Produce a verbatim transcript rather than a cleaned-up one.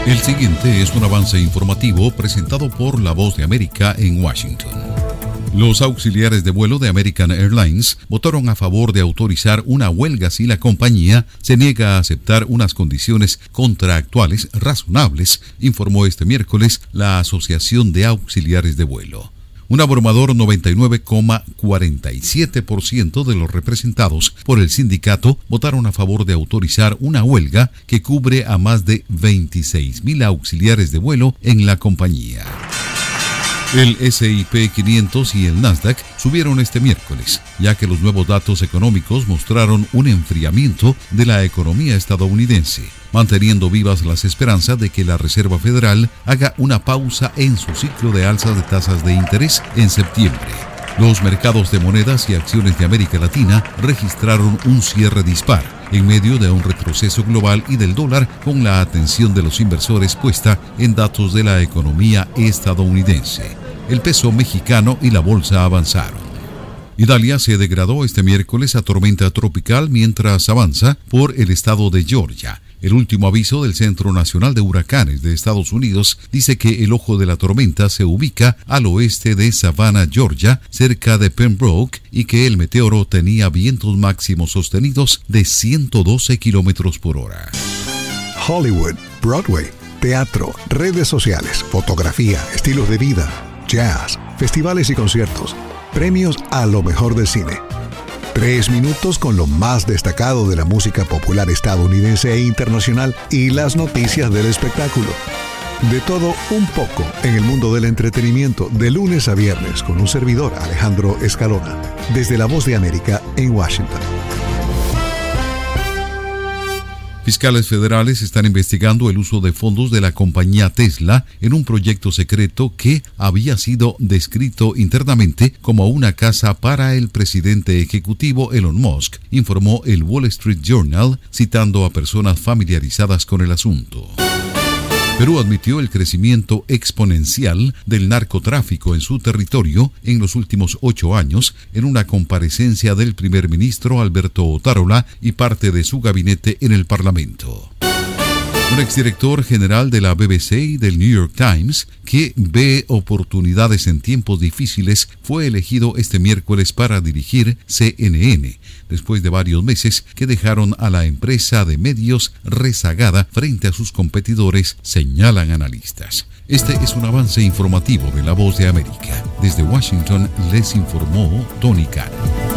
El siguiente es un avance informativo presentado por La Voz de América en Washington. Los auxiliares de vuelo de American Airlines votaron a favor de autorizar una huelga si la compañía se niega a aceptar unas condiciones contractuales razonables, informó este miércoles la Asociación de Auxiliares de Vuelo. Un abrumador noventa y nueve coma cuarenta y siete por ciento de los representados por el sindicato votaron a favor de autorizar una huelga que cubre a más de veintiséis mil auxiliares de vuelo en la compañía. El ese y pe quinientos y el Nasdaq subieron este miércoles, ya que los nuevos datos económicos mostraron un enfriamiento de la economía estadounidense, manteniendo vivas las esperanzas de que la Reserva Federal haga una pausa en su ciclo de alzas de tasas de interés en septiembre. Los mercados de monedas y acciones de América Latina registraron un cierre dispar en medio de un retroceso global y del dólar, con la atención de los inversores puesta en datos de la economía estadounidense. El peso mexicano y la bolsa avanzaron. Idalia se degradó este miércoles a tormenta tropical mientras avanza por el estado de Georgia. El último aviso del Centro Nacional de Huracanes de Estados Unidos dice que el ojo de la tormenta se ubica al oeste de Savannah, Georgia, cerca de Pembroke, y que el meteoro tenía vientos máximos sostenidos de ciento doce kilómetros por hora. Hollywood, Broadway, teatro, redes sociales, fotografía, estilos de vida, jazz, festivales y conciertos, premios a lo mejor del cine. Tres minutos con lo más destacado de la música popular estadounidense e internacional y las noticias del espectáculo. De todo un poco en el mundo del entretenimiento, de lunes a viernes, con un servidor, Alejandro Escalona, desde La Voz de América en Washington. Fiscales federales están investigando el uso de fondos de la compañía Tesla en un proyecto secreto que había sido descrito internamente como una casa para el presidente ejecutivo Elon Musk, informó el Wall Street Journal, citando a personas familiarizadas con el asunto. Perú admitió el crecimiento exponencial del narcotráfico en su territorio en los últimos ocho años en una comparecencia del primer ministro Alberto Otárola y parte de su gabinete en el Parlamento. Un exdirector general de la B B C y del New York Times, que ve oportunidades en tiempos difíciles, fue elegido este miércoles para dirigir C N N, después de varios meses que dejaron a la empresa de medios rezagada frente a sus competidores, señalan analistas. Este es un avance informativo de La Voz de América. Desde Washington les informó Tony Cano.